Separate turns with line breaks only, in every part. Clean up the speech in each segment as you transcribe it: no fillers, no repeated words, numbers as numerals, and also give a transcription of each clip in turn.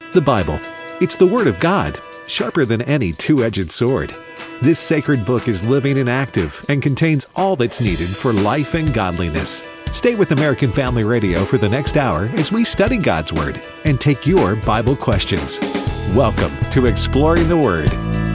The Bible. It's the Word of God, sharper than any two-edged sword. This sacred book is living and active and contains all that's needed for life and godliness. Stay with American Family Radio for the next hour as we study God's Word and take your Bible questions. Welcome to Exploring the Word.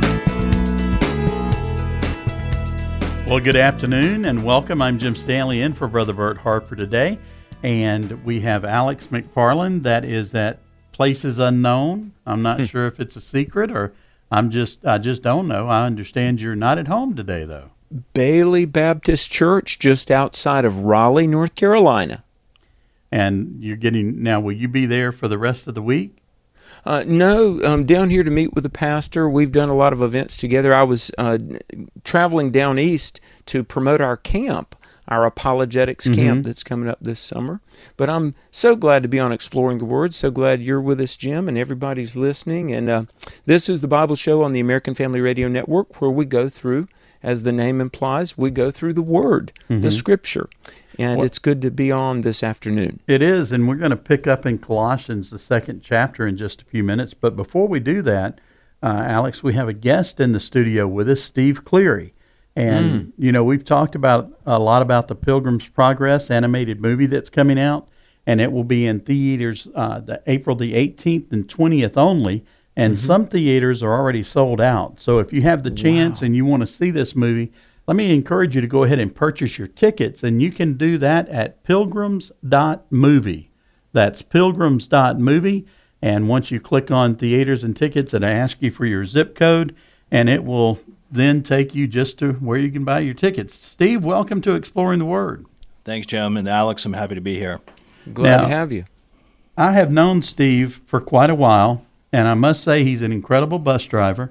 Well, good afternoon and welcome. I'm Jim Stanley in for Brother Bert Harper today. And we have Alex McFarland that is at Places Unknown. I'm not sure if it's a secret or I just don't know. I understand you're not at home today, though.
Bailey Baptist Church, just outside of Raleigh, North Carolina.
And will you be there for the rest of the week?
No, I'm down here to meet with the pastor. We've done a lot of events together. I was traveling down east to promote our camp, our apologetics camp that's coming up this summer. But I'm so glad to be on Exploring the Word. So glad you're with us, Jim, and everybody's listening. And this is the Bible Show on the American Family Radio Network, where we go through, as the name implies, we go through the Word, the Scripture. And it's good to be on this afternoon.
It is, and we're going to pick up in Colossians, the second chapter, in just a few minutes. But before we do that, Alex, we have a guest in the studio with us, Steve Cleary. And, we've talked a lot about the Pilgrim's Progress animated movie that's coming out, and it will be in theaters April the 18th and 20th only, and some theaters are already sold out. So if you have the chance and you want to see this movie, let me encourage you to go ahead and purchase your tickets, and you can do that at pilgrims.movie. That's pilgrims.movie, and once you click on theaters and tickets, it'll ask you for your zip code, and it will then take you just to where you can buy your tickets. Steve, welcome to Exploring the Word.
Thanks, Jim, and Alex, I'm happy to be here.
Glad to have you.
I have known Steve for quite a while, and I must say he's an incredible bus driver.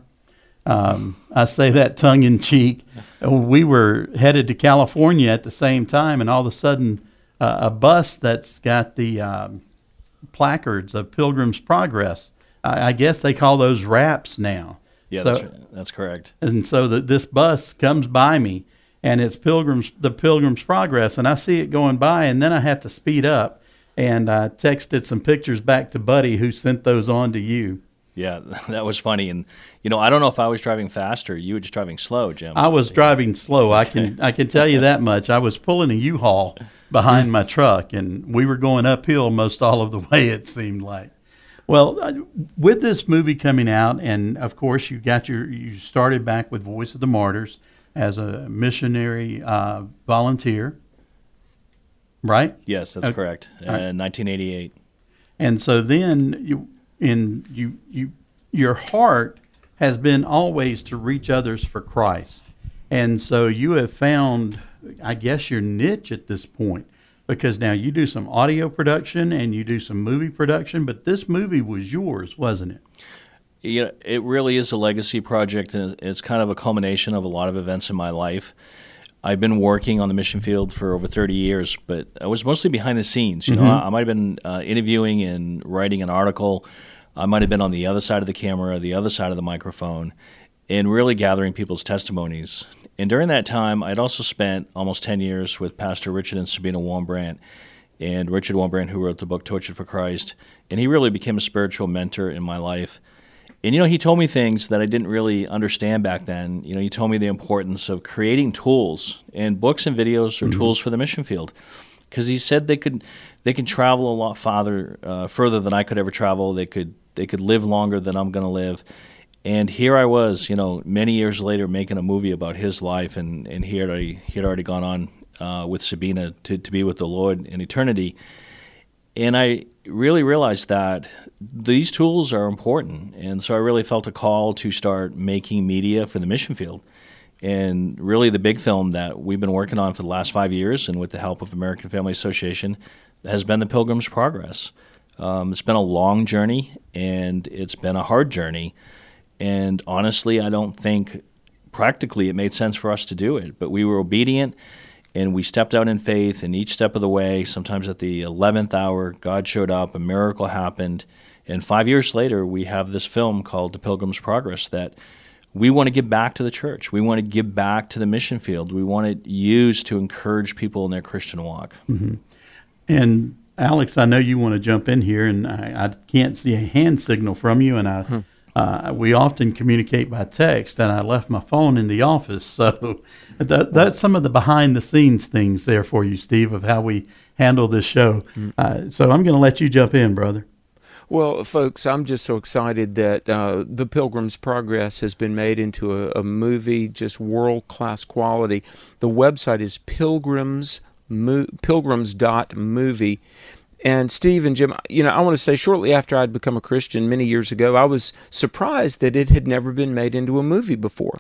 I say that tongue-in-cheek. We were headed to California at the same time, and all of a sudden, a bus that's got the placards of Pilgrim's Progress, I guess they call those wraps now.
Yeah, that's correct.
And so this bus comes by me, and it's the Pilgrim's Progress, and I see it going by, and then I have to speed up, and I texted some pictures back to Buddy, who sent those on to you.
Yeah, that was funny. And, I don't know if I was driving fast or you were just driving slow, Jim.
I was driving slow. I can tell you that much. I was pulling a U-Haul behind my truck, and we were going uphill most all of the way, it seemed like. Well, with this movie coming out, and of course you started back with Voice of the Martyrs as a missionary volunteer, right?
Yes, that's correct.
Right.
1988.
And so then your heart has been always to reach others for Christ, and so you have found, I guess, your niche at this point. Because now you do some audio production and you do some movie production, but this movie was yours, wasn't it?
Yeah, it really is a legacy project, and it's kind of a culmination of a lot of events in my life. I've been working on the mission field for over 30 years, but I was mostly behind the scenes. I might have been interviewing and writing an article. I might have been on the other side of the camera, the other side of the microphone, and really gathering people's testimonies. And during that time, I'd also spent almost 10 years with Pastor Richard and Sabina Wurmbrand, and Richard Wurmbrand, who wrote the book Tortured for Christ, and he really became a spiritual mentor in my life. And, he told me things that I didn't really understand back then. He told me the importance of creating tools, and books and videos are tools for the mission field, because he said they could travel a lot further than I could ever travel. They could live longer than I'm going to live. And here I was, many years later, making a movie about his life, and he had already gone on with Sabina to be with the Lord in eternity. And I really realized that these tools are important, and so I really felt a call to start making media for the mission field. And really the big film that we've been working on for the last 5 years, and with the help of American Family Association, has been the Pilgrim's Progress. It's been a long journey, and it's been a hard journey. And honestly, I don't think practically it made sense for us to do it. But we were obedient, and we stepped out in faith, and each step of the way, sometimes at the 11th hour, God showed up, a miracle happened. And 5 years later, we have this film called The Pilgrim's Progress that we want to give back to the church. We want to give back to the mission field. We want it used to encourage people in their Christian walk.
Mm-hmm. And Alex, I know you want to jump in here, and I can't see a hand signal from you, and we often communicate by text, and I left my phone in the office, so that's some of the behind-the-scenes things there for you, Steve, of how we handle this show. So I'm going to let you jump in, brother.
Well, folks, I'm just so excited that The Pilgrim's Progress has been made into a movie, just world-class quality. The website is pilgrims.movie. And Steve and Jim, I want to say shortly after I'd become a Christian many years ago, I was surprised that it had never been made into a movie before.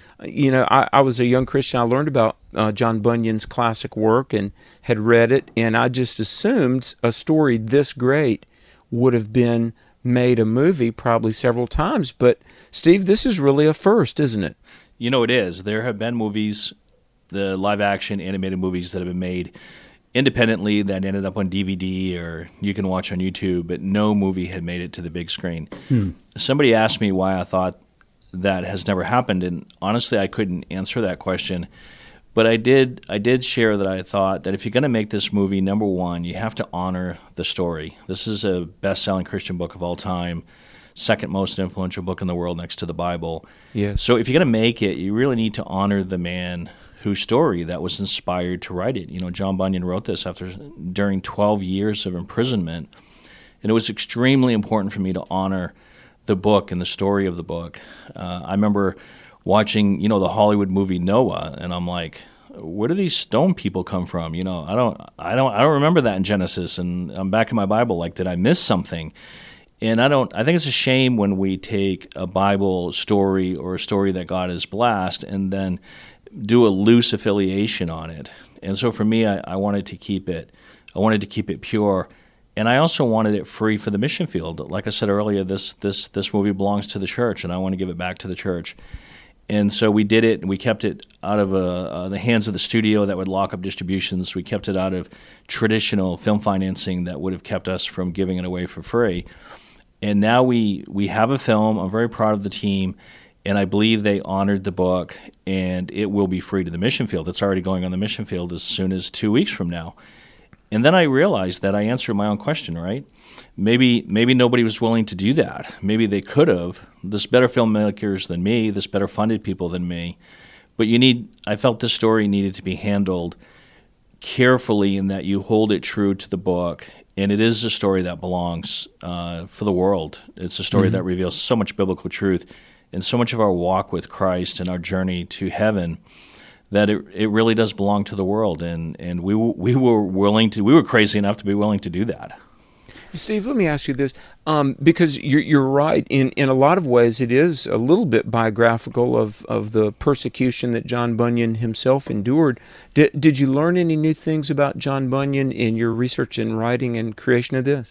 I was a young Christian. I learned about John Bunyan's classic work and had read it, and I just assumed a story this great would have been made a movie probably several times. But, Steve, this is really a first, isn't it?
It is. There have been movies, the live-action animated movies that have been made independently that ended up on DVD or you can watch on YouTube, but no movie had made it to the big screen. Somebody asked me why I thought that has never happened, and honestly, I couldn't answer that question. But I did share that I thought that if you're going to make this movie, number one, you have to honor the story. This is a best-selling Christian book of all time, second most influential book in the world next to the Bible.
Yes.
So if you're going to make it, you really need to honor the man whose story that was inspired to write it. John Bunyan wrote this during 12 years of imprisonment, and it was extremely important for me to honor the book and the story of the book. I remember watching, the Hollywood movie Noah, and I'm like, where do these stone people come from? I don't remember that in Genesis, and I'm back in my Bible. Like, did I miss something? And I think it's a shame when we take a Bible story or a story that God has blessed and then do a loose affiliation on it. And so for me, I wanted to keep it. I wanted to keep it pure. And I also wanted it free for the mission field. Like I said earlier, this movie belongs to the church, and I want to give it back to the church. And so we did it, and we kept it out of the hands of the studio that would lock up distributions. We kept it out of traditional film financing that would have kept us from giving it away for free. And now we have a film. I'm very proud of the team, and I believe they honored the book, and it will be free to the mission field. It's already going on the mission field as soon as 2 weeks from now. And then I realized that I answered my own question, right? Maybe nobody was willing to do that. Maybe they could have. There's better filmmakers than me. There's better funded people than me. But I felt this story needed to be handled carefully in that you hold it true to the book. And it is a story that belongs for the world. It's a story that reveals so much biblical truth and so much of our walk with Christ and our journey to heaven that it really does belong to the world. And we were crazy enough to be willing to do that.
Steve, let me ask you this, because you're right. In a lot of ways, it is a little bit biographical of the persecution that John Bunyan himself endured. Did you learn any new things about John Bunyan in your research and writing and creation of this?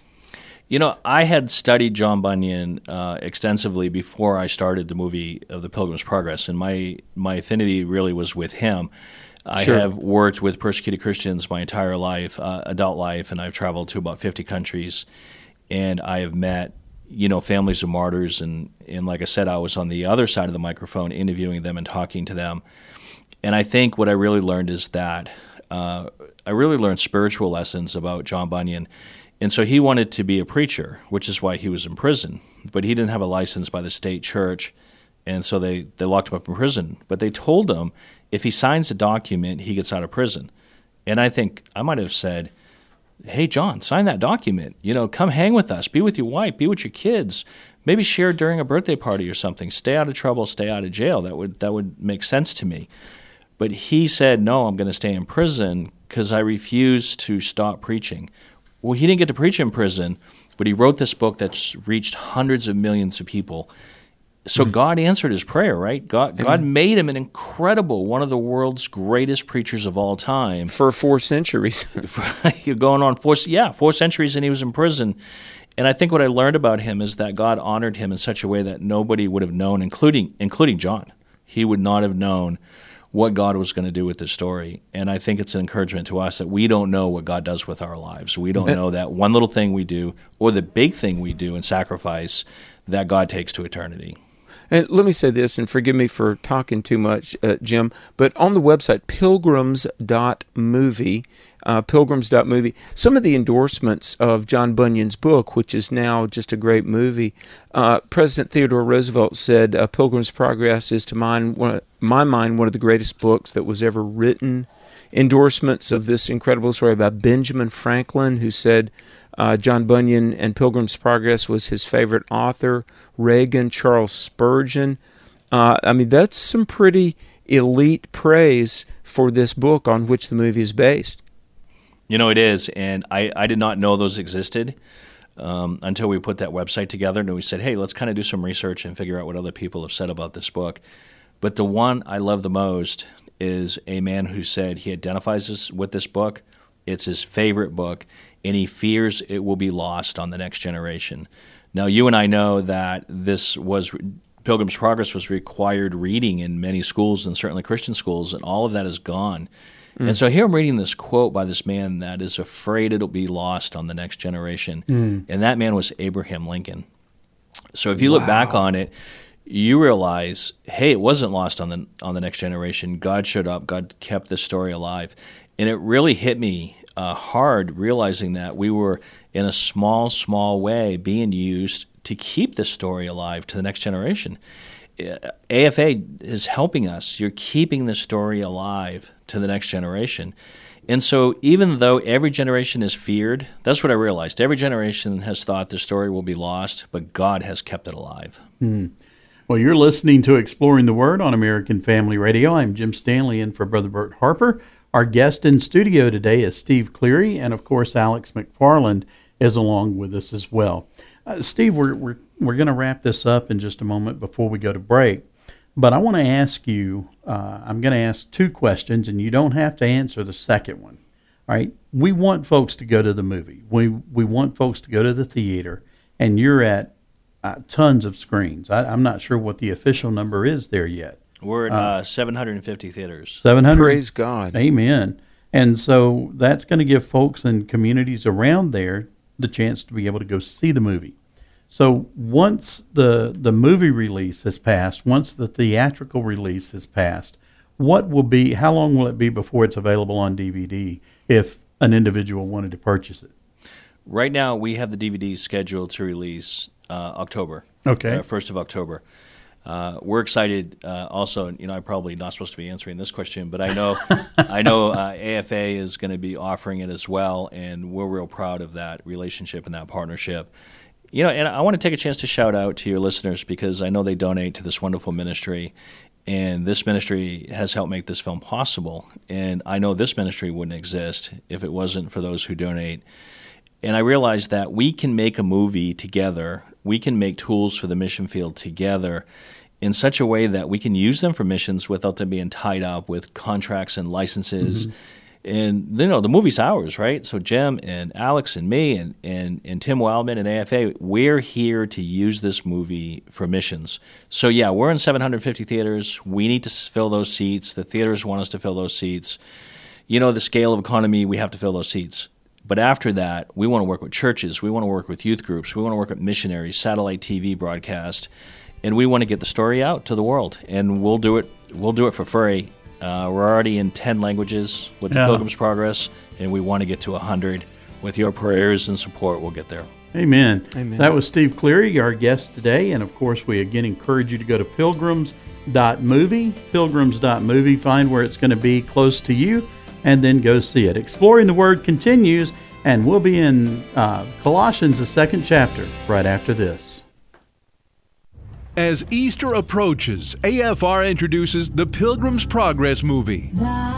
I had studied John Bunyan extensively before I started the movie of The Pilgrim's Progress, and my affinity really was with him. I have worked with persecuted Christians my entire life, adult life, and I've traveled to about 50 countries, and I have met, families of martyrs, and like I said, I was on the other side of the microphone interviewing them and talking to them. And I think what I really learned is that I really learned spiritual lessons about John Bunyan. And so he wanted to be a preacher, which is why he was in prison. But he didn't have a license by the state church, and so they locked him up in prison. But they told him if he signs a document, he gets out of prison. And I think I might have said, hey, John, sign that document. Come hang with us. Be with your wife. Be with your kids. Maybe share during a birthday party or something. Stay out of trouble. Stay out of jail. That would make sense to me. But he said, no, I'm going to stay in prison because I refuse to stop preaching. Well, he didn't get to preach in prison, but he wrote this book that's reached hundreds of millions of people. So God answered his prayer, right? God made him an incredible, one of the world's greatest preachers of all time.
For 4 centuries.
You're going on 4 centuries, and he was in prison. And I think what I learned about him is that God honored him in such a way that nobody would have known, including John. He would not have known what God was going to do with this story. And I think it's an encouragement to us that we don't know what God does with our lives. We don't know that one little thing we do or the big thing we do in sacrifice that God takes to eternity.
And let me say this, and forgive me for talking too much, Jim, but on the website, pilgrims.movie, Pilgrims.movie. Some of the endorsements of John Bunyan's book, which is now just a great movie, President Theodore Roosevelt said, Pilgrim's Progress is, to my mind, one of the greatest books that was ever written. Endorsements of this incredible story about Benjamin Franklin, who said John Bunyan and Pilgrim's Progress was his favorite author. Reagan, Charles Spurgeon. That's some pretty elite praise for this book on which the movie is based.
It is, and I did not know those existed until we put that website together, and we said, hey, let's kind of do some research and figure out what other people have said about this book. But the one I love the most is a man who said he identifies with this book. It's his favorite book, and he fears it will be lost on the next generation. Now, you and I know that Pilgrim's Progress was required reading in many schools, and certainly Christian schools, and all of that is gone. And so here I'm reading this quote by this man that is afraid it'll be lost on the next generation, and that man was Abraham Lincoln. So if you look back on it, you realize, hey, it wasn't lost on the next generation. God showed up. God kept this story alive. And it really hit me hard realizing that we were, in a small way, being used to keep this story alive to the next generation. AFA is helping us. You're keeping the story alive to the next generation. And so even though every generation is feared, that's what I realized. Every generation has thought the story will be lost, but God has kept it alive.
Well, you're listening to Exploring the Word on American Family Radio. I'm Jim Stanley in for Brother Bert Harper. Our guest in studio today is Steve Cleary, and of course Alex McFarland is along with us as well. Steve, we're going to wrap this up in just a moment before we go to break, but I want to ask you, I'm going to ask two questions, and you don't have to answer the second one. All right? We want folks to go to the movie. We want folks to go to the theater, and you're at tons of screens. I'm not sure what the official number is there yet.
We're at 750 theaters.
700.
Praise God.
Amen. And so that's going to give folks in communities around there the chance to be able to go see the movie. So once the movie release has passed, once the theatrical release has passed, how long will it be before it's available on DVD if an individual wanted to purchase it?
Right now, we have the DVD scheduled to release October.
Okay.
1st of October. We're excited. Also, I'm probably not supposed to be answering this question, but I know AFA is going to be offering it as well, and we're real proud of that relationship and that partnership. And I want to take a chance to shout out to your listeners because I know they donate to this wonderful ministry, and this ministry has helped make this film possible. And I know this ministry wouldn't exist if it wasn't for those who donate. And I realized that we can make a movie together. We can make tools for the mission field together in such a way that we can use them for missions without them being tied up with contracts and licenses. Mm-hmm. And, the movie's ours, right? So Jim and Alex and me and Tim Wildman and AFA, we're here to use this movie for missions. So, yeah, we're in 750 theaters. We need to fill those seats. The theaters want us to fill those seats. The scale of economy, we have to fill those seats. But after that, we want to work with churches. We want to work with youth groups. We want to work with missionaries, satellite TV broadcast. And we want to get the story out to the world. And we'll do it. We'll do it for free. We're already in 10 languages with the Pilgrim's Progress, and we want to get to 100. With your prayers and support, we'll get there.
Amen. That was Steve Cleary, our guest today. And, of course, we again encourage you to go to pilgrims.movie, pilgrims.movie, find where it's going to be close to you, and then go see it. Exploring the Word continues, and we'll be in Colossians, the 2nd chapter, right after this.
As Easter approaches, AFR introduces the Pilgrim's Progress movie.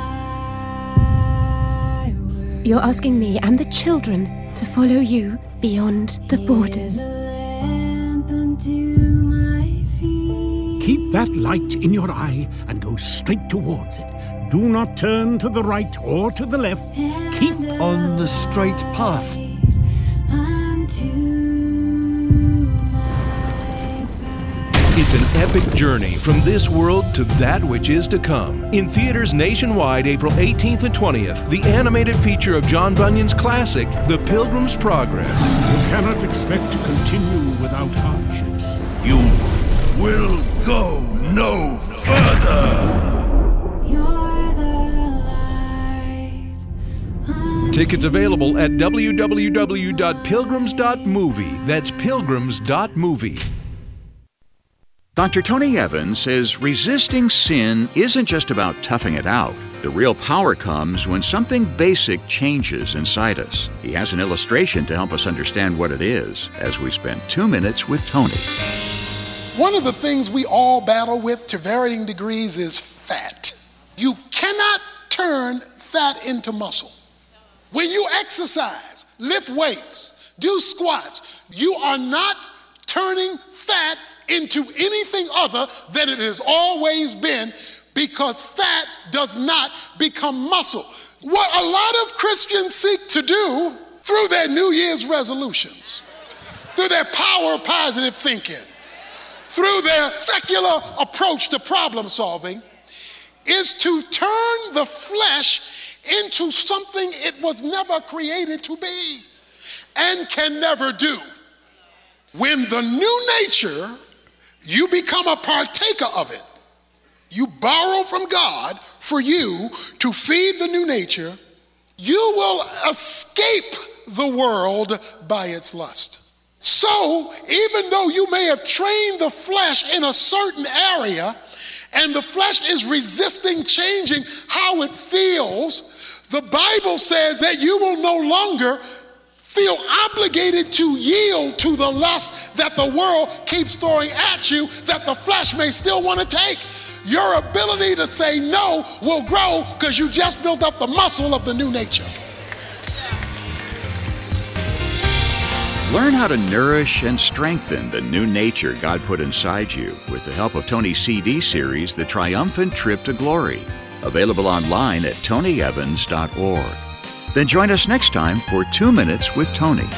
You're asking me and the children to follow you beyond the borders.
Keep that light in your eye and go straight towards it. Do not turn to the right or to the left. Keep
on the straight path.
It's an epic journey from this world to that which is to come. In theaters nationwide, April 18th and 20th, the animated feature of John Bunyan's classic, The Pilgrim's Progress.
You cannot expect to continue without hardships.
You will go no further.
You're the light.
Tickets available at www.pilgrims.movie. That's pilgrims.movie.
Dr. Tony Evans says resisting sin isn't just about toughing it out. The real power comes when something basic changes inside us. He has an illustration to help us understand what it is as we spend 2 minutes with Tony.
One of the things we all battle with to varying degrees is fat. You cannot turn fat into muscle. When you exercise, lift weights, do squats, you are not turning fat into anything other than it has always been, because fat does not become muscle. What a lot of Christians seek to do through their New Year's resolutions, through their power of positive thinking, through their secular approach to problem solving, is to turn the flesh into something it was never created to be and can never do. When the new nature, you become a partaker of it. You borrow from God for you to feed the new nature. You will escape the world by its lust. So, even though you may have trained the flesh in a certain area, and the flesh is resisting changing how it feels, the Bible says that you will no longer feel obligated to yield to the lust that the world keeps throwing at you, that the flesh may still want to take. Your ability to say no will grow because you just built up the muscle of the new nature.
Learn how to nourish and strengthen the new nature God put inside you with the help of Tony's CD series, The Triumphant Trip to Glory, available online at tonyevans.org. Then join us next time for 2 Minutes with Tony.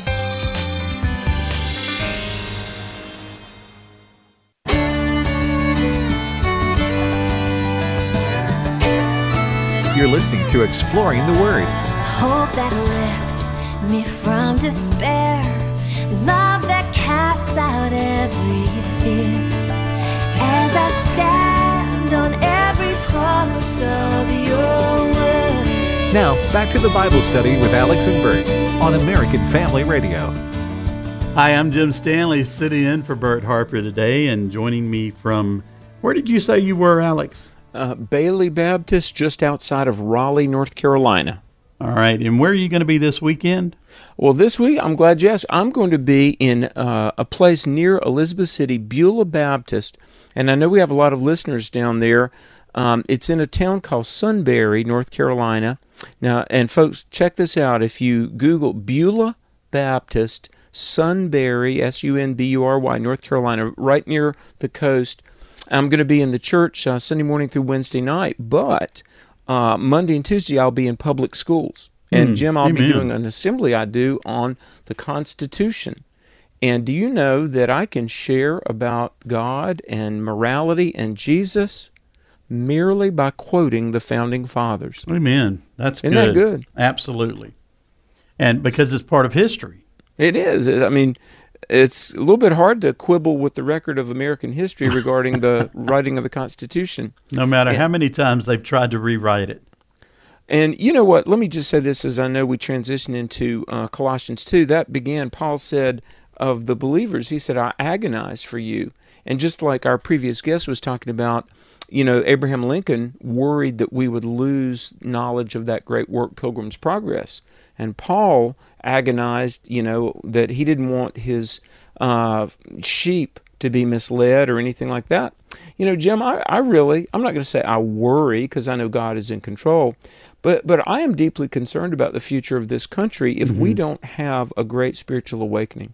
You're listening to Exploring the Word.
Hope that lifts me from despair, love that casts out every fear, as I stand on every promise of your word.
Now, back to the Bible study with Alex and Bert on American Family Radio.
Hi, I'm Jim Stanley, sitting in for Bert Harper today, and joining me from, where did you say you were, Alex?
Bailey Baptist, just outside of Raleigh, North Carolina.
All right, and where are you going to be this weekend?
Well, this week, I'm glad you asked. I'm going to be in a place near Elizabeth City, Beulah Baptist, and I know we have a lot of listeners down there. It's in a town called Sunbury, North Carolina. Now, and folks, check this out. If you Google Beulah Baptist, Sunbury, Sunbury, North Carolina, right near the coast, I'm going to be in the church Sunday morning through Wednesday night, but Monday and Tuesday I'll be in public schools. And Jim, I'll be doing an assembly I do on the Constitution. And do you know that I can share about God and morality and Jesus merely by quoting the Founding Fathers?
Amen. That's good.
Isn't that good?
Absolutely. And because it's part of history.
It is. I mean, it's a little bit hard to quibble with the record of American history regarding the writing of the Constitution.
No matter how many times they've tried to rewrite it.
And you know what? Let me just say this as I know we transition into Colossians 2. That began, Paul said of the believers, he said, I agonize for you. And just like our previous guest was talking about, you know, Abraham Lincoln worried that we would lose knowledge of that great work, Pilgrim's Progress. And Paul agonized, you know, that he didn't want his sheep to be misled or anything like that. You know, Jim, I'm not going to say I worry because I know God is in control, but I am deeply concerned about the future of this country if we don't have a great spiritual awakening.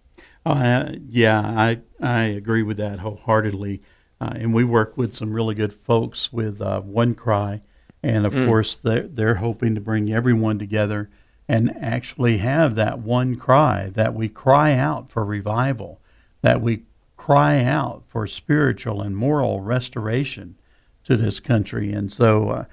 Yeah, I agree with that wholeheartedly. And we work with some really good folks with One Cry. And, of course, they're hoping to bring everyone together and actually have that one cry, that we cry out for revival, that we cry out for spiritual and moral restoration to this country. And so,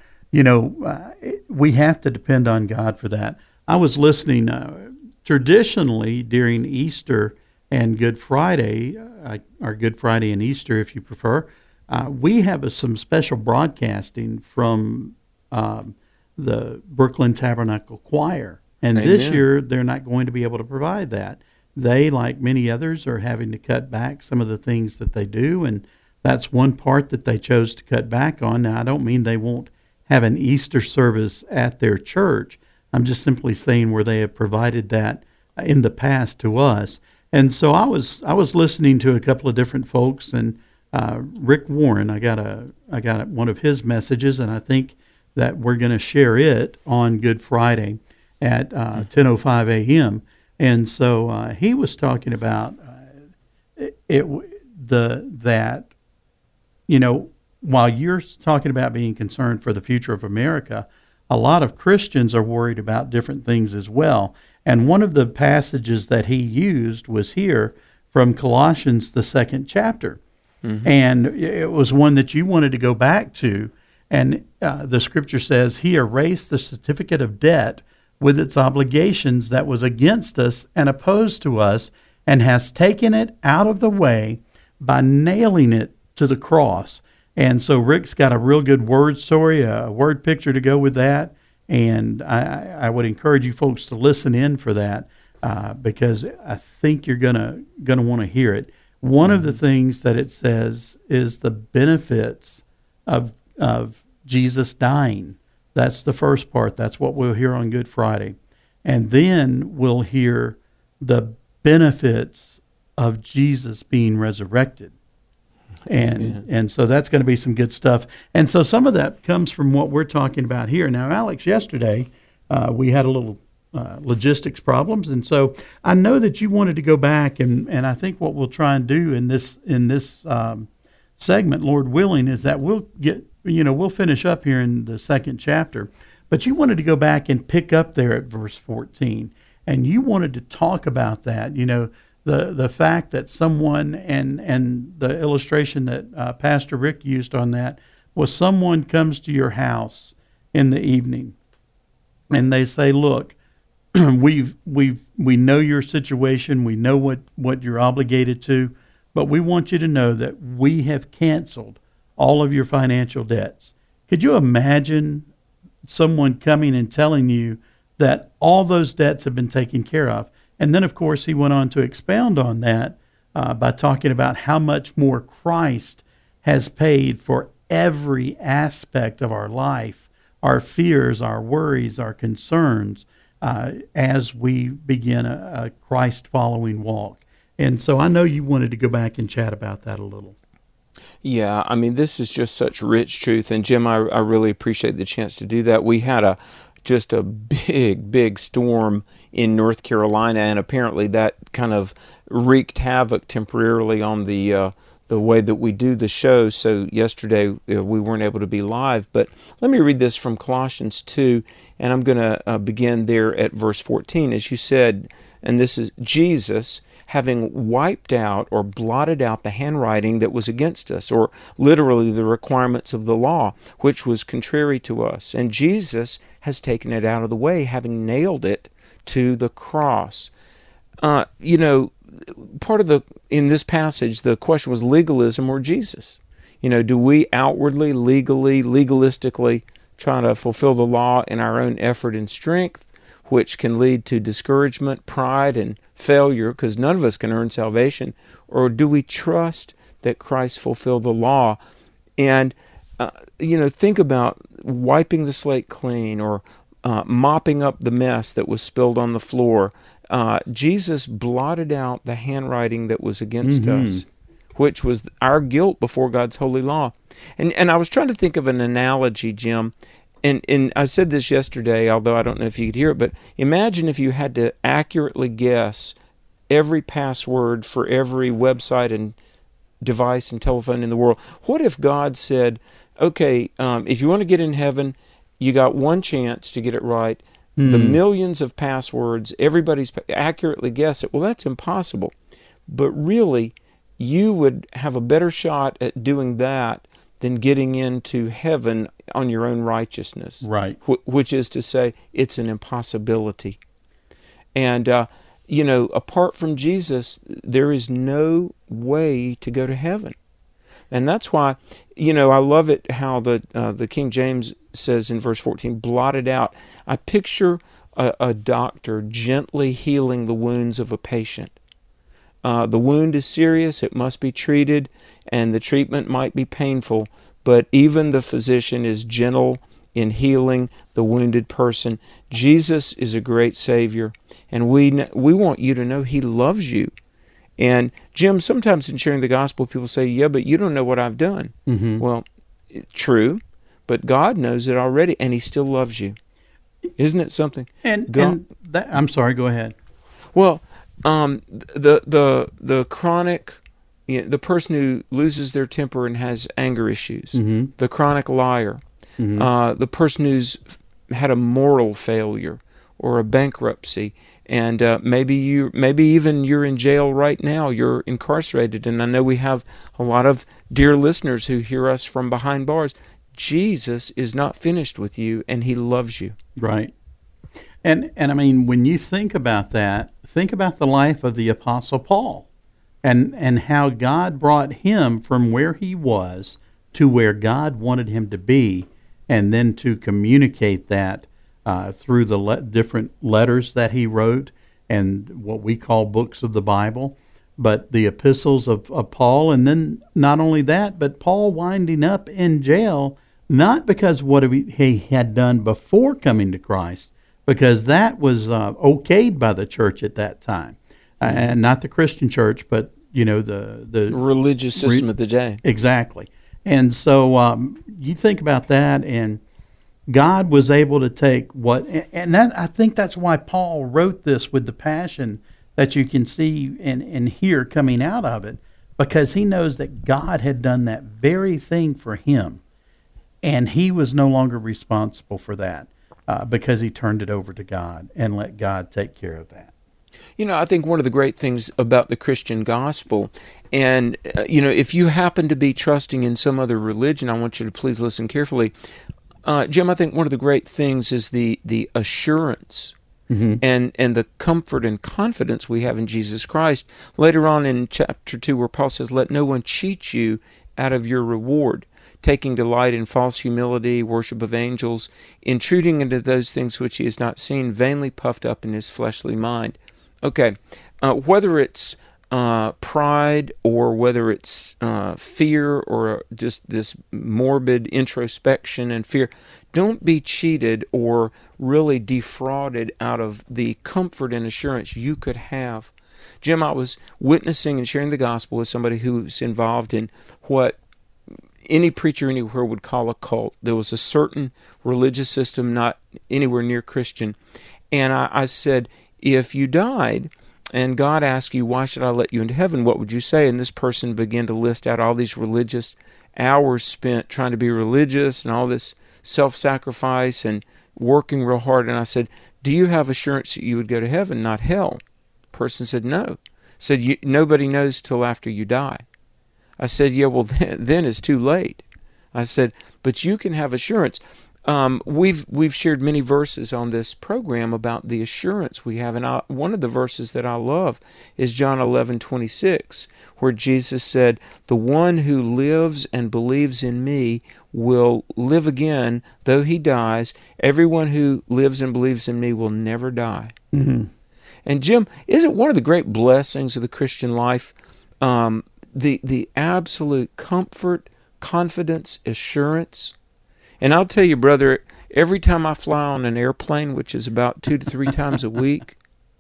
we have to depend on God for that. I was listening traditionally during Easter and Good Friday, or Good Friday and Easter if you prefer, we have some special broadcasting from the Brooklyn Tabernacle Choir. And this
Amen.
year, they're not going to be able to provide that. They, like many others, are having to cut back some of the things that they do, and that's one part that they chose to cut back on. Now, I don't mean they won't have an Easter service at their church. I'm just simply saying where they have provided that in the past to us. And so I was listening to a couple of different folks, and Rick Warren, I got one of his messages, and I think that we're going to share it on Good Friday at 10:05 a.m. And so he was talking about that, you know, while you're talking about being concerned for the future of America, a lot of Christians are worried about different things as well. And one of the passages that he used was here from Colossians, the 2nd chapter. Mm-hmm. And it was one that you wanted to go back to. And the scripture says, he erased the certificate of debt with its obligations that was against us and opposed to us, and has taken it out of the way by nailing it to the cross. And so Rick's got a real good word story, a word picture to go with that. And I would encourage you folks to listen in for that because I think you're gonna want to hear it. One of the things that it says is the benefits of Jesus dying. That's the first part. That's what we'll hear on Good Friday. And then we'll hear the benefits of Jesus being resurrected. And so that's going to be some good stuff. And so some of that comes from what we're talking about here. Now, Alex, yesterday we had a little logistics problems. And so I know that you wanted to go back, and I think what we'll try and do in this segment, Lord willing, is that we'll finish up here in the 2nd chapter. But you wanted to go back and pick up there at verse 14, and you wanted to talk about that, the fact that someone, and the illustration that Pastor Rick used on that was someone comes to your house in the evening, and they say, look, we know your situation, we know what you're obligated to, but we want you to know that we have canceled all of your financial debts. Could you imagine someone coming and telling you that all those debts have been taken care of? And then, of course, he went on to expound on that by talking about how much more Christ has paid for every aspect of our life, our fears, our worries, our concerns, as we begin a Christ-following walk. And so I know you wanted to go back and chat about that a little.
Yeah, I mean, this is just such rich truth. And Jim, I really appreciate the chance to do that. We had just a big storm in North Carolina, and apparently that kind of wreaked havoc temporarily on the way that we do the show. So yesterday we weren't able to be live. But let me read this from Colossians 2, and I'm going to begin there at verse 14. As you said, and this is Jesus, having wiped out or blotted out the handwriting that was against us, or literally the requirements of the law, which was contrary to us. And Jesus has taken it out of the way, having nailed it to the cross. Part of in this passage, the question was legalism or Jesus. Do we outwardly, legalistically try to fulfill the law in our own effort and strength, which can lead to discouragement, pride, and failure, because none of us can earn salvation? Or do we trust that Christ fulfilled the law? And, think about wiping the slate clean, or mopping up the mess that was spilled on the floor. Jesus blotted out the handwriting that was against us, which was our guilt before God's holy law. And I was trying to think of an analogy, Jim, and I said this yesterday, although I don't know if you could hear it, but imagine if you had to accurately guess every password for every website and device and telephone in the world. What if God said, okay, if you want to get in heaven, you got one chance to get it right. The millions of passwords, everybody's accurately guess it. Well, that's impossible. But really, you would have a better shot at doing that than getting into heaven on your own righteousness.
Right.
Which is to say, it's an impossibility. And, apart from Jesus, there is no way to go to heaven. And that's why, I love it how the King James says in verse 14, blotted out. I picture a doctor gently healing the wounds of a patient. The wound is serious, it must be treated, and the treatment might be painful, but even the physician is gentle in healing the wounded person. Jesus is a great Savior, and we want you to know He loves you. And Jim, sometimes in sharing the gospel, people say, yeah, but you don't know what I've done.
Mm-hmm.
Well, true, but God knows it already, and He still loves you. Isn't it something?
I'm sorry, go ahead.
Well, the chronic, the person who loses their temper and has anger issues,
Mm-hmm.
the chronic liar,
Mm-hmm.
the person who's had a moral failure or a bankruptcy, and maybe even you're in jail right now, you're incarcerated, and I know we have a lot of dear listeners who hear us from behind bars. Jesus is not finished with you, and He loves you.
Right. And I mean, when you think about that, think about the life of the Apostle Paul and how God brought him from where he was to where God wanted him to be, and then to communicate that through the different letters that he wrote and what we call books of the Bible, but the epistles of Paul. And then not only that, but Paul winding up in jail, not because of what he had done before coming to Christ, because that was okayed by the church at that time, and not the Christian church, but the
religious system of the day.
Exactly. And so you think about that, and God was able to take and that, I think that's why Paul wrote this with the passion that you can see and hear coming out of it, because he knows that God had done that very thing for him, and he was no longer responsible for that because he turned it over to God and let God take care of that.
I think one of the great things about the Christian gospel, and, if you happen to be trusting in some other religion, I want you to please listen carefully. Jim, I think one of the great things is the assurance and the comfort and confidence we have in Jesus Christ. Later on in chapter 2, where Paul says, let no one cheat you out of your reward, taking delight in false humility, worship of angels, intruding into those things which he has not seen, vainly puffed up in his fleshly mind. Okay, whether it's pride or whether it's fear or just this morbid introspection and fear, don't be cheated or really defrauded out of the comfort and assurance you could have. Jim, I was witnessing and sharing the gospel with somebody who's involved in what any preacher anywhere would call a cult. There was a certain religious system not anywhere near Christian. And I said, if you died and God asked you, why should I let you into heaven, what would you say? And this person began to list out all these religious hours spent trying to be religious and all this self-sacrifice and working real hard. And I said, do you have assurance that you would go to heaven, not hell? The person said, no. Said, nobody knows till after you die. I said, yeah, well, then it's too late. I said, but you can have assurance. We've shared many verses on this program about the assurance we have, and one of the verses that I love is John 11:26, where Jesus said, "The one who lives and believes in me will live again, though he dies. Everyone who lives and believes in me will never die."
Mm-hmm.
And Jim, isn't one of the great blessings of the Christian life the absolute comfort, confidence, assurance? And I'll tell you, brother, every time I fly on an airplane, which is about 2 to 3 times a week,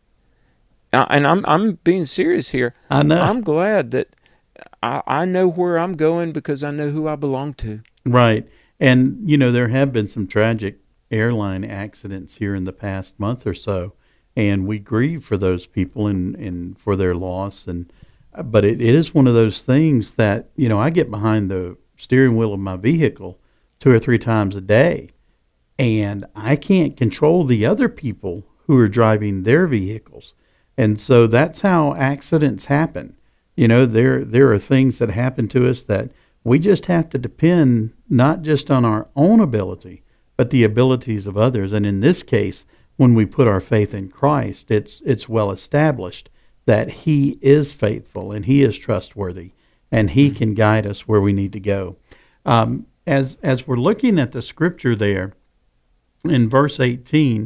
and I'm being serious here.
I know.
I'm glad that I know where I'm going because I know who I belong to.
Right. And, there have been some tragic airline accidents here in the past month or so, and we grieve for those people and for their loss. But it is one of those things that, I get behind the steering wheel of my vehicle 2 or 3 times a day, and I can't control the other people who are driving their vehicles. And so that's how accidents happen. There are things that happen to us that we just have to depend not just on our own ability, but the abilities of others. And in this case, when we put our faith in Christ, it's well established that He is faithful and He is trustworthy and He can guide us where we need to go. As we're looking at the scripture there in verse 18,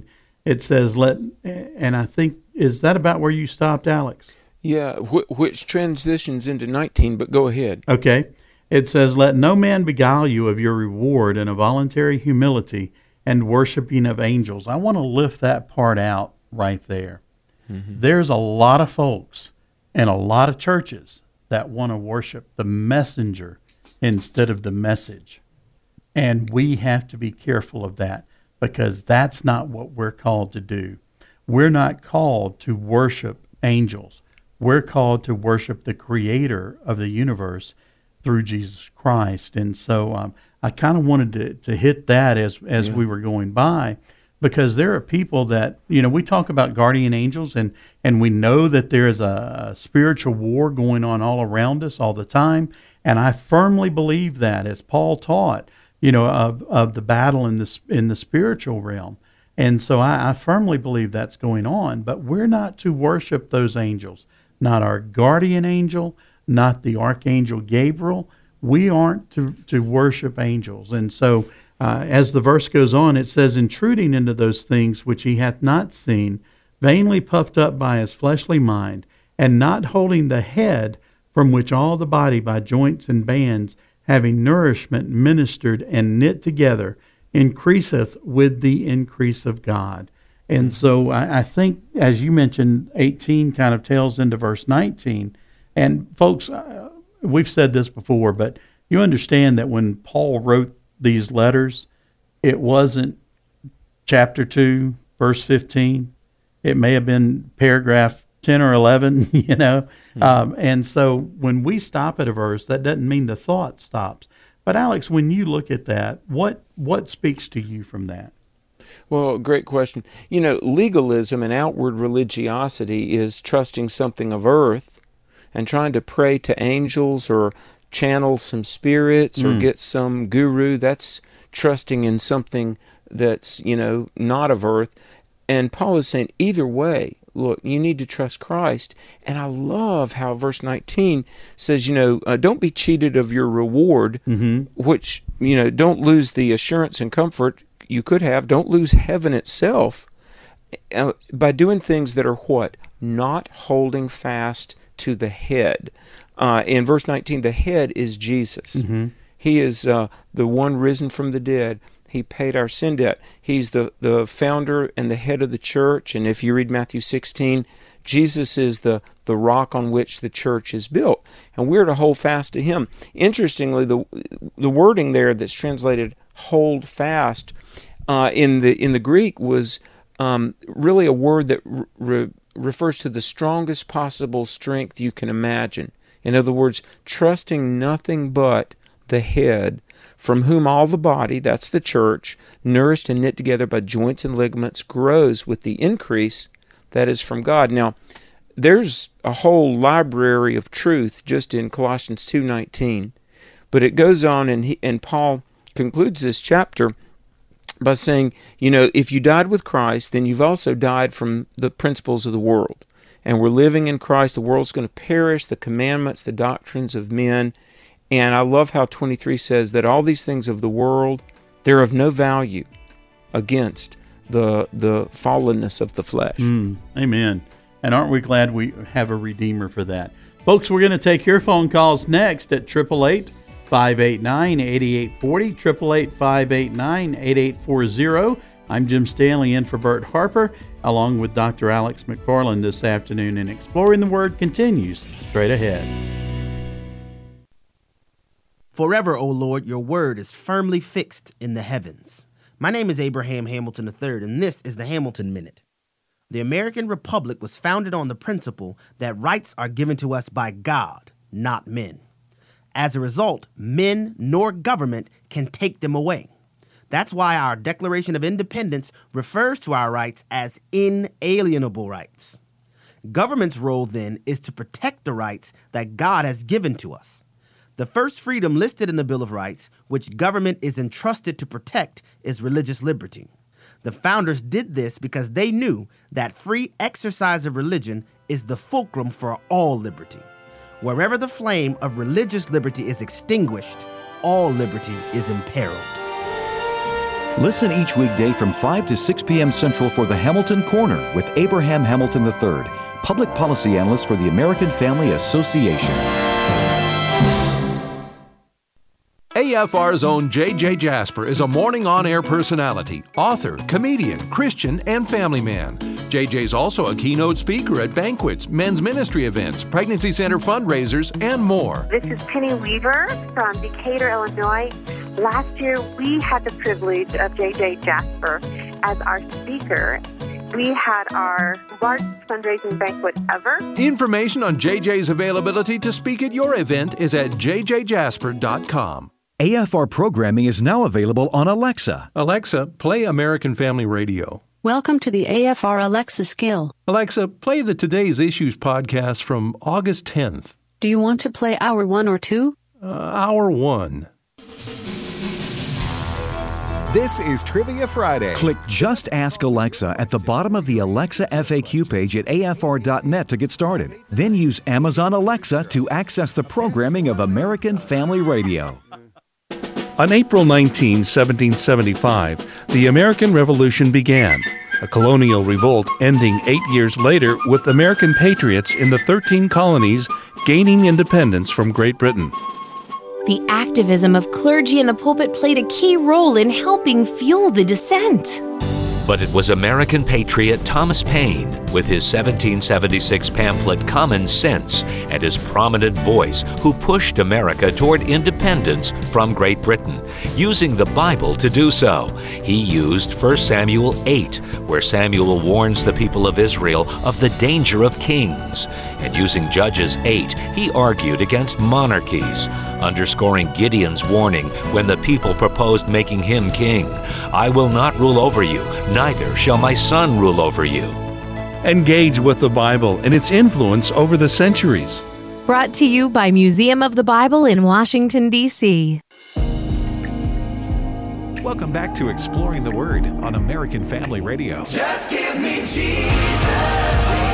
it says, and I think, is that about where you stopped, Alex?
Yeah, which transitions into 19, but go ahead.
Okay. It says, let no man beguile you of your reward in a voluntary humility and worshiping of angels. I want to lift that part out right there. Mm-hmm. There's a lot of folks and a lot of churches that want to worship the messenger instead of the message. And we have to be careful of that, because that's not what we're called to do. We're not called to worship angels. We're called to worship the creator of the universe through Jesus Christ. And so I kind of wanted to hit that as we were going by, because there are people that, we talk about guardian angels, and we know that there is a spiritual war going on all around us all the time. And I firmly believe that, as Paul taught, of the battle in the spiritual realm. And so I firmly believe that's going on. But we're not to worship those angels, not our guardian angel, not the archangel Gabriel. We aren't to worship angels. And so as the verse goes on, it says, intruding into those things which he hath not seen, vainly puffed up by his fleshly mind, and not holding the head, from which all the body by joints and bands, having nourishment ministered and knit together, increaseth with the increase of God. And so I think, as you mentioned, 18 kind of tails into verse 19. And folks, we've said this before, but you understand that when Paul wrote these letters, it wasn't chapter 2, verse 15. It may have been paragraph 10 or 11, and so when we stop at a verse, that doesn't mean the thought stops. But Alex, when you look at that, what speaks to you from that?
Well, great question. Legalism and outward religiosity is trusting something of earth and trying to pray to angels or channel some spirits or get some guru. That's trusting in something that's, not of earth. And Paul is saying either way, look, you need to trust Christ. And I love how verse 19 says, don't be cheated of your reward, which, don't lose the assurance and comfort you could have. Don't lose heaven itself by doing things that are what? Not holding fast to the head. In verse 19, the head is Jesus. Mm-hmm. He is the one risen from the dead. He paid our sin debt. He's the founder and the head of the church. And if you read Matthew 16, Jesus is the rock on which the church is built. And we're to hold fast to him. Interestingly, the wording there that's translated hold fast in the Greek was really a word that refers to the strongest possible strength you can imagine. In other words, trusting nothing but the head, from whom all the body, that's the church, nourished and knit together by joints and ligaments, grows with the increase that is from God. Now, there's a whole library of truth just in Colossians 2:19, but it goes on, and Paul concludes this chapter by saying, if you died with Christ, then you've also died from the principles of the world. And we're living in Christ. The world's going to perish, the commandments, the doctrines of men. And I love how 23 says that all these things of the world, they're of no value against the fallenness of the flesh.
Amen. And aren't we glad we have a Redeemer for that? Folks, we're going to take your phone calls next at 888-589-8840, 888-589-8840. I'm Jim Stanley in for Bert Harper, along with Dr. Alex McFarland this afternoon, and Exploring the Word continues straight ahead.
Forever, O Lord, your word is firmly fixed in the heavens. My name is Abraham Hamilton III, and this is the Hamilton Minute. The American Republic was founded on the principle that rights are given to us by God, not men. As a result, men nor government can take them away. That's why our Declaration of Independence refers to our rights as inalienable rights. Government's role, then, is to protect the rights that God has given to us. The first freedom listed in the Bill of Rights, which government is entrusted to protect, is religious liberty. The founders did this because they knew that free exercise of religion is the fulcrum for all liberty. Wherever the flame of religious liberty is extinguished, all liberty is imperiled.
Listen each weekday from 5 to 6 p.m. Central for the Hamilton Corner with Abraham Hamilton III, Public Policy Analyst for the American Family Association.
AFR's own J.J. Jasper is a morning on-air personality, author, comedian, Christian, and family man. J.J.'s also a keynote speaker at banquets, men's ministry events, pregnancy center fundraisers, and more.
This is Penny Weaver from Decatur, Illinois. Last year, we had the privilege of J.J. Jasper as our speaker. We had our largest fundraising banquet ever.
Information on J.J.'s availability to speak at your event is at jjjasper.com.
AFR programming is now available on Alexa.
Alexa, play American Family Radio.
Welcome to the AFR Alexa skill.
Alexa, play the Today's Issues podcast from August 10th.
Do you want to play Hour 1 or 2?
Hour 1.
This is Trivia Friday.
Click Just Ask Alexa at the bottom of the Alexa FAQ page at afr.net to get started. Then use Amazon Alexa to access the programming of American Family Radio.
On April 19, 1775, the American Revolution began, a colonial revolt ending 8 years later with American patriots in the 13 colonies gaining independence from Great Britain.
The activism of clergy in the pulpit played a key role in helping fuel the dissent.
But it was American patriot Thomas Paine, with his 1776 pamphlet Common Sense and his prominent voice, who pushed America toward independence from Great Britain, using the Bible to do so. He used 1 Samuel 8, where Samuel warns the people of Israel of the danger of kings. And using Judges 8, he argued against monarchies, underscoring Gideon's warning when the people proposed making him king. I will not rule over you, neither shall my son rule over you.
Engage with the Bible and its influence over the centuries.
Brought to you by Museum of the Bible in Washington, D.C.
Welcome back to Exploring the Word on American Family Radio.
Just give me Jesus.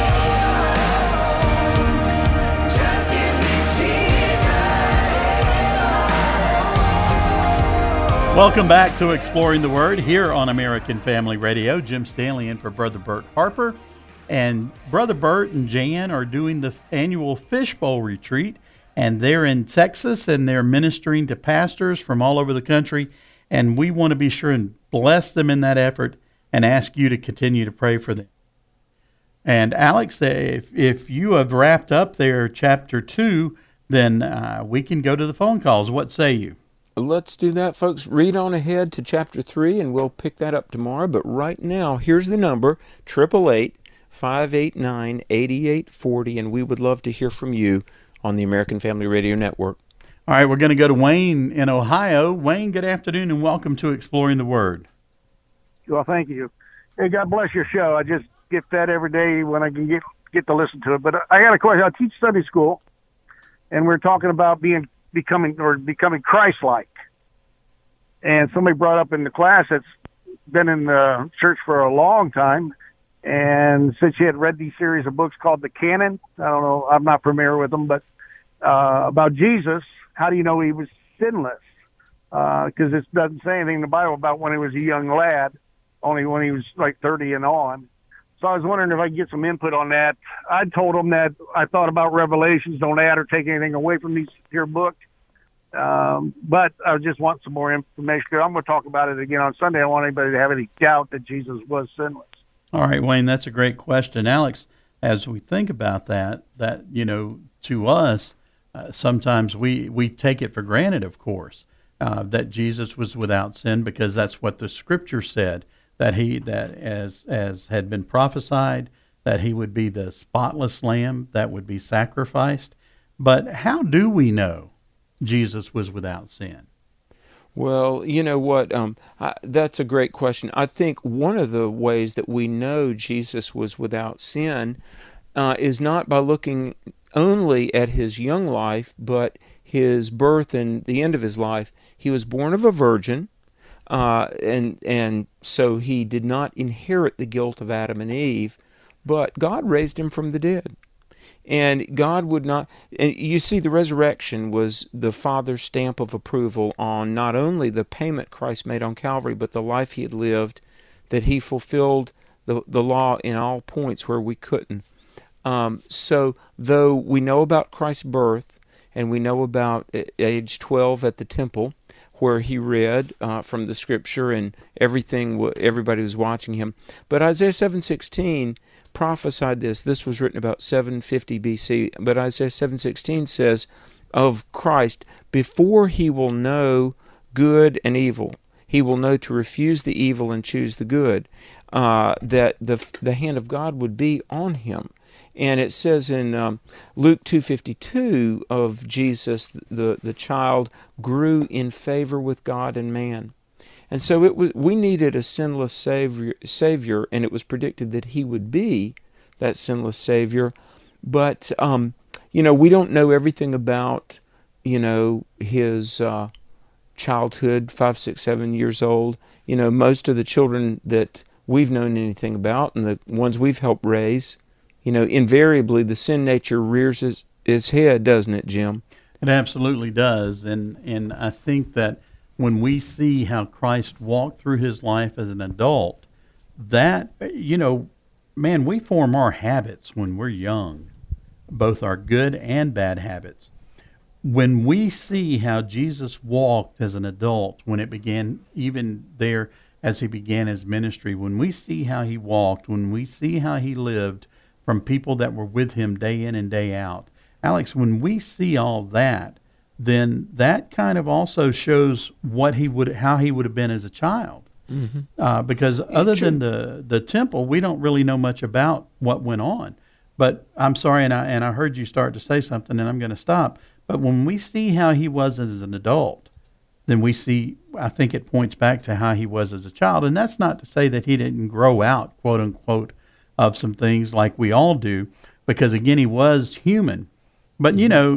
Welcome back to Exploring the Word here on American Family Radio. Jim Stanley in for Brother Bert Harper. And Brother Bert and Jan are doing the annual Fishbowl Retreat. And they're in Texas, and they're ministering to pastors from all over the country. And we want to be sure and bless them in that effort and ask you to continue to pray for them. And Alex, if you have wrapped up there chapter 2, then we can go to the phone calls. What say you?
Let's do that, folks. Read on ahead to chapter 3, and we'll pick that up tomorrow. But right now, here's the number, 888-589-8840, and we would love to hear from you on the American Family Radio Network.
All right, we're going to go to Wayne in Ohio. Wayne, good afternoon, and welcome to Exploring the Word.
Well, thank you. Hey, God bless your show. I just get fed every day when I can get to listen to it. But I got a question. I teach Sunday school, and we're talking about becoming Christ-like. And somebody brought up in the class that's been in the church for a long time and said she had read these series of books called the Canon. I don't know, I'm not familiar with them, but about Jesus, how do you know he was sinless? Because it doesn't say anything in the Bible about when he was a young lad, only when he was like 30 and on. So I was wondering if I could get some input on that. I told them that I thought about Revelations, don't add or take anything away from these here books. But I just want some more information. I'm going to talk about it again on Sunday. I don't want anybody to have any doubt that Jesus was sinless.
All right, Wayne, that's a great question. Alex, as we think about that, to us, sometimes we take it for granted, of course, that Jesus was without sin, because that's what the Scripture said, that as had been prophesied, that he would be the spotless lamb that would be sacrificed. But how do we know Jesus was without sin?
Well, you know what? That's a great question. I think one of the ways that we know Jesus was without sin is not by looking only at his young life, but his birth and the end of his life. He was born of a virgin, and so he did not inherit the guilt of Adam and Eve, but God raised him from the dead. And God would not, and you see, the resurrection was the Father's stamp of approval on not only the payment Christ made on Calvary, but the life he had lived, that he fulfilled the law in all points where we couldn't. So though we know about Christ's birth, and we know about age 12 at the temple, where he read from the Scripture and everybody was watching him, but Isaiah 7:16 prophesied this. This was written about 750 BC, but Isaiah 7:16 says of Christ, before he will know good and evil, he will know to refuse the evil and choose the good, that the hand of God would be on him. And it says in Luke 2:52 of Jesus, the child grew in favor with God and man. And so we needed a sinless Savior, and it was predicted that he would be that sinless Savior. But, we don't know everything about, his childhood, 5, 6, 7 years old. Most of the children that we've known anything about and the ones we've helped raise, invariably the sin nature rears its head, doesn't it, Jim?
It absolutely does. And I think that when we see how Christ walked through his life as an adult, that, man, we form our habits when we're young, both our good and bad habits. When we see how Jesus walked as an adult, when it began, even there as he began his ministry, when we see how he walked, when we see how he lived from people that were with him day in and day out, Alex, when we see all that, then that kind of also shows how he would have been as a child. Mm-hmm. Because other than the temple, we don't really know much about what went on. But I'm sorry, and I heard you start to say something, and I'm going to stop. But when we see how he was as an adult, then we see, I think it points back to how he was as a child. And that's not to say that he didn't grow out, quote unquote, of some things like we all do, because again, he was human. But,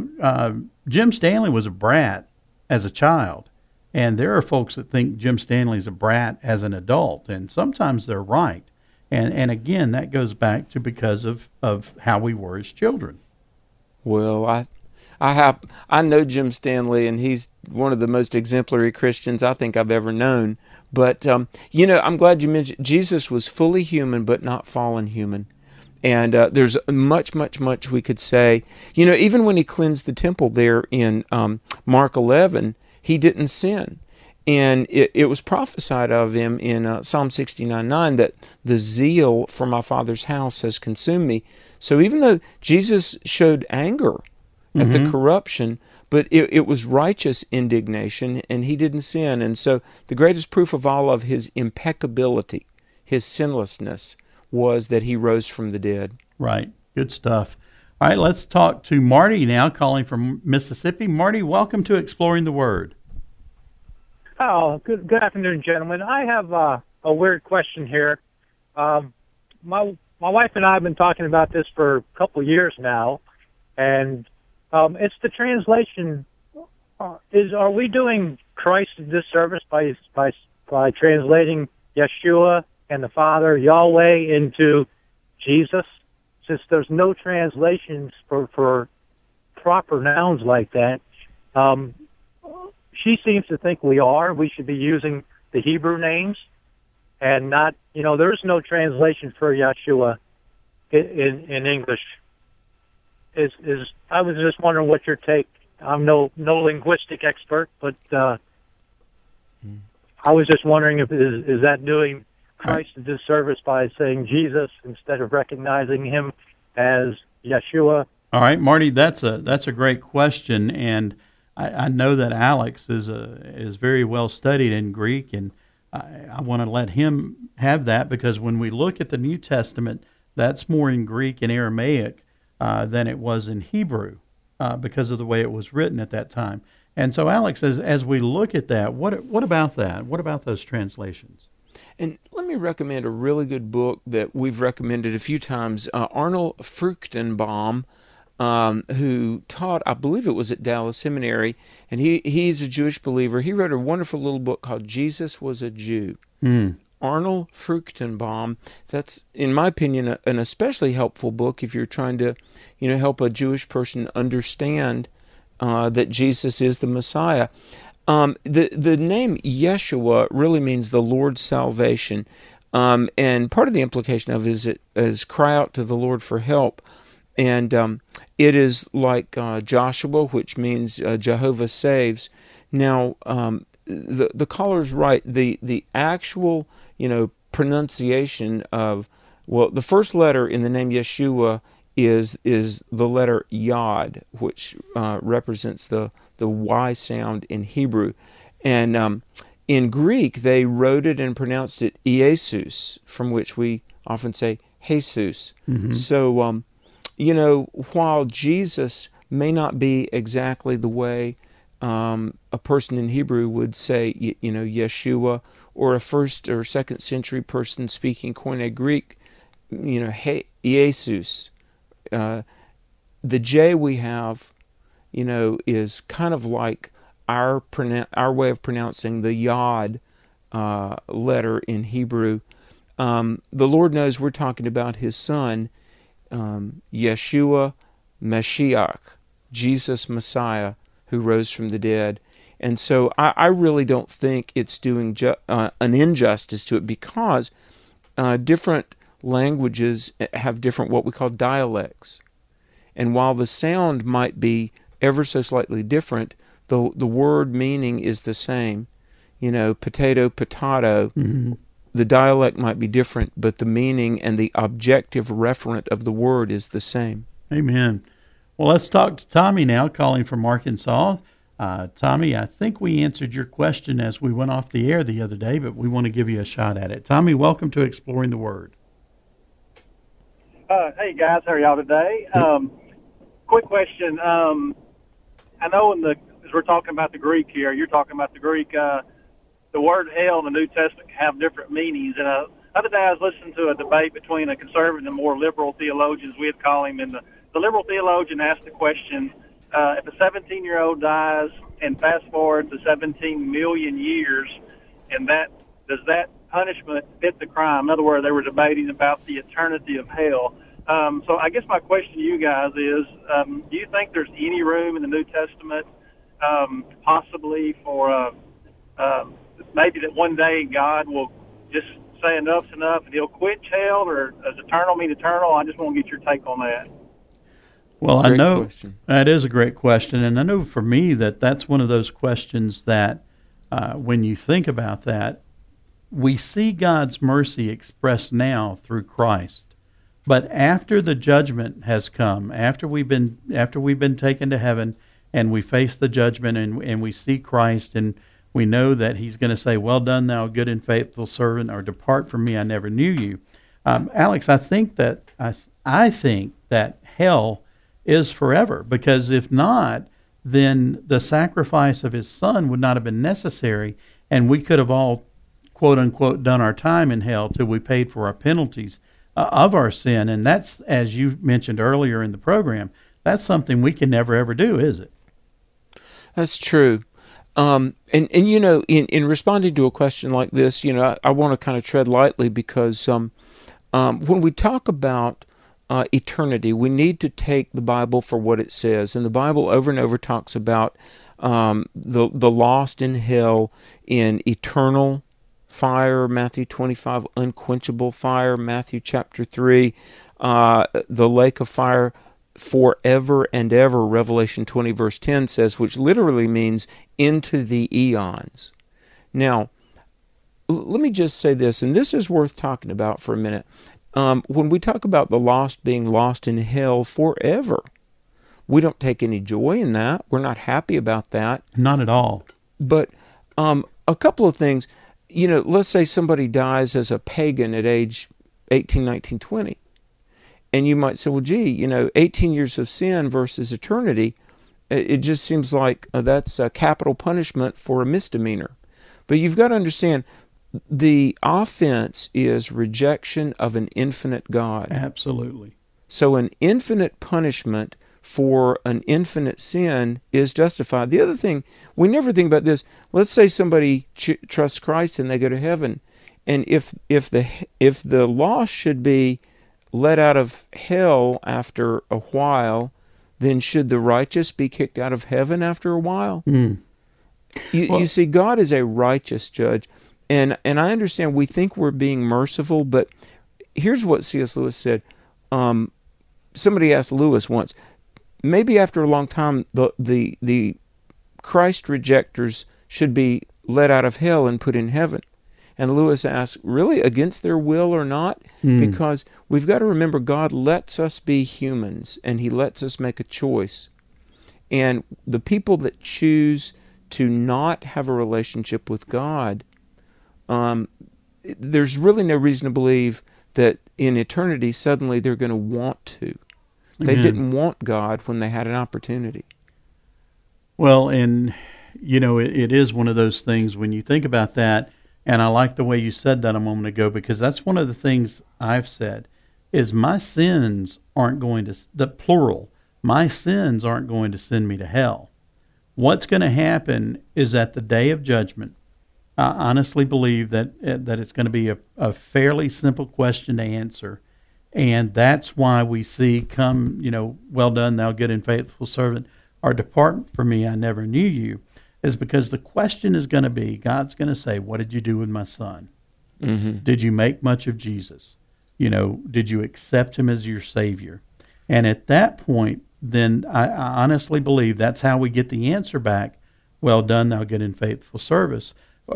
Jim Stanley was a brat as a child, and there are folks that think Jim Stanley's a brat as an adult, and sometimes they're right. And again, that goes back to because of how we were as children.
Well, I know Jim Stanley, and he's one of the most exemplary Christians I think I've ever known. But, I'm glad you mentioned Jesus was fully human, but not fallen human. And there's much, much, much we could say. Even when he cleansed the temple there in Mark 11, he didn't sin. And it was prophesied of him in Psalm 69:9 that the zeal for my Father's house has consumed me. So even though Jesus showed anger at the corruption, but it was righteous indignation, and he didn't sin. And so the greatest proof of all of his impeccability, his sinlessness, was that he rose from the dead.
Right. Good stuff. All right, let's talk to Marty now, calling from Mississippi. Marty, welcome to Exploring the Word.
Oh, good afternoon, gentlemen. I have a weird question here. My wife and I have been talking about this for a couple of years now, and it's the translation. Are we doing Christ a disservice by translating Yeshua and the Father, Yahweh, into Jesus, since there's no translations for proper nouns like that? She seems to think we should be using the Hebrew names and not, there's no translation for Yeshua in English. I was just wondering what your take. I'm no linguistic expert, but I was just wondering if is that doing Christ a disservice by saying Jesus instead of recognizing him as Yeshua?
All right, Marty, that's a great question, and I know that Alex is very well studied in Greek, and I want to let him have that, because when we look at the New Testament, that's more in Greek and Aramaic than it was in Hebrew, because of the way it was written at that time. And so, Alex, as we look at that, what about that? What about those translations?
And let me recommend a really good book that we've recommended a few times. Arnold Fruchtenbaum, who taught, I believe it was at Dallas Seminary, and he's a Jewish believer. He wrote a wonderful little book called Jesus Was a Jew. Arnold Fruchtenbaum. That's, in my opinion, an especially helpful book if you're trying to, help a Jewish person understand that Jesus is the Messiah. The name Yeshua really means the Lord's salvation. And part of the implication of it is cry out to the Lord for help. And it is like Joshua, which means Jehovah saves. Now, the caller's right. The actual, pronunciation of, the first letter in the name Yeshua is the letter Yod, which represents the Y sound in Hebrew. And in Greek, they wrote it and pronounced it Iesus, from which we often say Jesus.
Mm-hmm.
So, while Jesus may not be exactly the way a person in Hebrew would say, Yeshua, or a first or second century person speaking Koine Greek, Jesus. The J we have, is kind of like our way of pronouncing the Yod letter in Hebrew. The Lord knows we're talking about His Son, Yeshua Mashiach, Jesus Messiah, who rose from the dead. And so I really don't think it's doing an injustice to it, because different languages have different what we call dialects. And while the sound might be ever so slightly different, the word meaning is the same. Potato, potato.
Mm-hmm.
The dialect might be different, but the meaning and the objective referent of the word is the same.
Amen. Well, let's talk to Tommy now, calling from Arkansas. Tommy, I think we answered your question as we went off the air the other day, but we want to give you a shot at it. Tommy, welcome to Exploring the Word.
Hey, guys. How are y'all today? Quick question. I know as we're talking about the Greek here, you're talking about the Greek, the word hell in the New Testament can have different meanings. And the other day I was listening to a debate between a conservative and more liberal theologians, we'd call him, and the liberal theologian asked the question, if a 17-year-old dies and fast forward to 17 million years, and does that punishment fit the crime? In other words, they were debating about the eternity of hell. So I guess my question to you guys is, do you think there's any room in the New Testament possibly for maybe that one day God will just say enough's enough and He'll quit hell, or does eternal mean eternal? I just want to get your take on that.
Well, I know that is a great question, and I know for me that's one of those questions that when you think about that, we see God's mercy expressed now through Christ. But after the judgment has come, after we've been taken to heaven and we face the judgment and we see Christ and we know that He's going to say, "Well done, thou good and faithful servant," or "Depart from me, I never knew you." Alex, I think that hell is forever, because if not, then the sacrifice of His Son would not have been necessary, and we could have all, quote unquote, done our time in hell till we paid for our penalties of our sin. And that's, as you mentioned earlier in the program, that's something we can never ever do, is it?
That's true. And in responding to a question like this, I want to kind of tread lightly, because when we talk about eternity, we need to take the Bible for what it says. And the Bible over and over talks about the lost in hell in eternal fire, Matthew 25, unquenchable fire, Matthew chapter 3, the lake of fire forever and ever, Revelation 20 verse 10 says, which literally means into the eons. Now, let me just say this, and this is worth talking about for a minute. When we talk about the lost being lost in hell forever, we don't take any joy in that. We're not happy about that.
Not at all.
But a couple of things. Let's say somebody dies as a pagan at age 18, 19, 20. And you might say, well, gee, 18 years of sin versus eternity, it just seems like that's a capital punishment for a misdemeanor. But you've got to understand, the offense is rejection of an infinite God.
Absolutely.
So an infinite punishment for an infinite sin is justified. The other thing, we never think about this. Let's say somebody trusts Christ and they go to heaven, And if the lost should be let out of hell after a while, then should the righteous be kicked out of heaven after a while? You see, God is a righteous judge, and I understand we think we're being merciful, but here's what C.S. Lewis said. Somebody asked Lewis once, maybe after a long time, the Christ rejectors should be let out of hell and put in heaven. And Lewis asked, really, against their will or not? Because we've got to remember God lets us be humans, and he lets us make a choice. And the people that choose to not have a relationship with God, there's really no reason to believe that in eternity suddenly they're going to want to. They didn't want God when they had an opportunity.
Well, and, it is one of those things when you think about that, and I like the way you said that a moment ago, because that's one of the things I've said, is my sins aren't going to, the plural, my sins aren't going to send me to hell. What's going to happen is at the day of judgment, I honestly believe that it's going to be a fairly simple question to answer. And that's why we see come, well done, thou good and faithful servant, or depart from me, I never knew you, is because the question is going to be, God's going to say, what did you do with my son? Mm-hmm. Did you make much of Jesus? Did you accept him as your Savior? And at that point, then I honestly believe that's how we get the answer back, well done, thou good and faithful servant.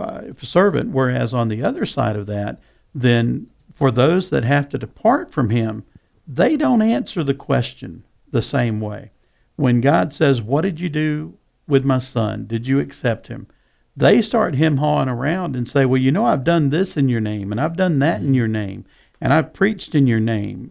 Whereas on the other side of that, then for those that have to depart from him, they don't answer the question the same way. When God says, what did you do with my son? Did you accept him? They start him-hawing around and say, well, I've done this in your name, and I've done that in your name, and I've preached in your name.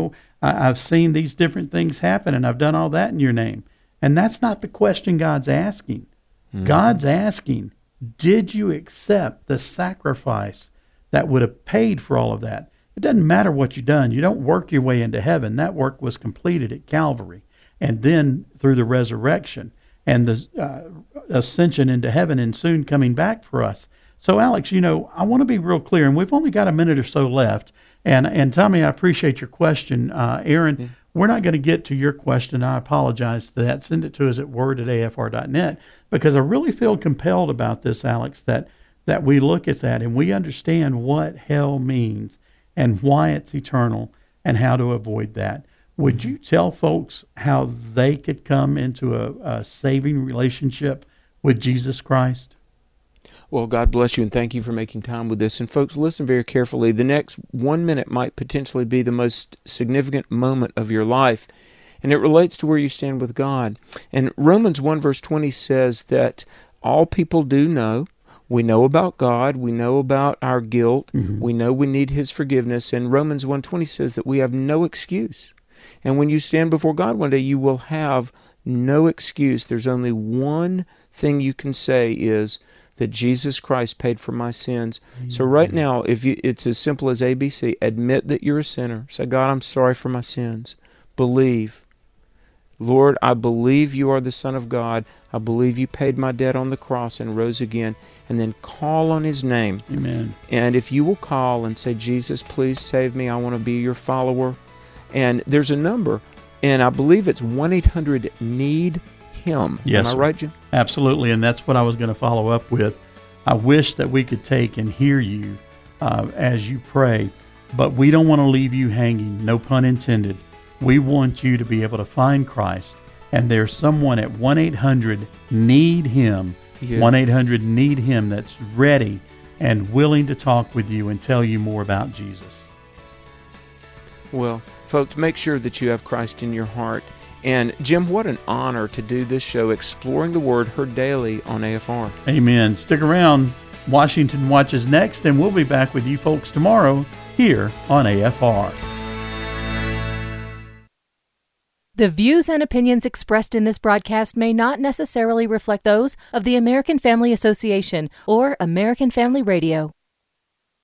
I've seen these different things happen, and I've done all that in your name. And that's not the question God's asking. Mm-hmm. God's asking, did you accept the sacrifice that would have paid for all of that? It doesn't matter what you've done. You don't work your way into heaven. That work was completed at Calvary, and then through the resurrection and the ascension into heaven and soon coming back for us. So, Alex, I want to be real clear, and we've only got a minute or so left. And Tommy, I appreciate your question. Aaron, we're not going to get to your question. I apologize for that. Send it to us at word@afr.net, because I really feel compelled about this, Alex, that we look at that and we understand what hell means and why it's eternal and how to avoid that. Would you tell folks how they could come into a saving relationship with Jesus Christ?
Well, God bless you, and thank you for making time with this. And folks, listen very carefully. The next 1 minute might potentially be the most significant moment of your life, and it relates to where you stand with God. And Romans 1 verse 20 says that all people do know. We know about God. We know about our guilt. Mm-hmm. We know we need his forgiveness. And Romans 1:20 says that we have no excuse. And when you stand before God one day, you will have no excuse. There's only one thing you can say is that Jesus Christ paid for my sins. Mm-hmm. So right now, it's as simple as ABC. Admit that you're a sinner. Say, God, I'm sorry for my sins. Believe. Lord, I believe you are the Son of God. I believe you paid my debt on the cross and rose again. And then call on his name.
Amen.
And if you will call and say, Jesus, please save me. I want to be your follower. And there's a number, and I believe it's 1-800-NEED-HIM.
Yes,
Am I right, Jim?
Absolutely, and that's what I was going to follow up with. I wish that we could take and hear you as you pray, but we don't want to leave you hanging, no pun intended. We want you to be able to find Christ, and there's someone at 1-800-NEED-HIM, 1-800-NEED-HIM that's ready and willing to talk with you and tell you more about Jesus.
Well, folks, make sure that you have Christ in your heart. And Jim, what an honor to do this show, Exploring the Word, heard daily on AFR.
Amen. Stick around. Washington Watches next, and we'll be back with you folks tomorrow here on AFR.
The views and opinions expressed in this broadcast may not necessarily reflect those of the American Family Association or American Family Radio.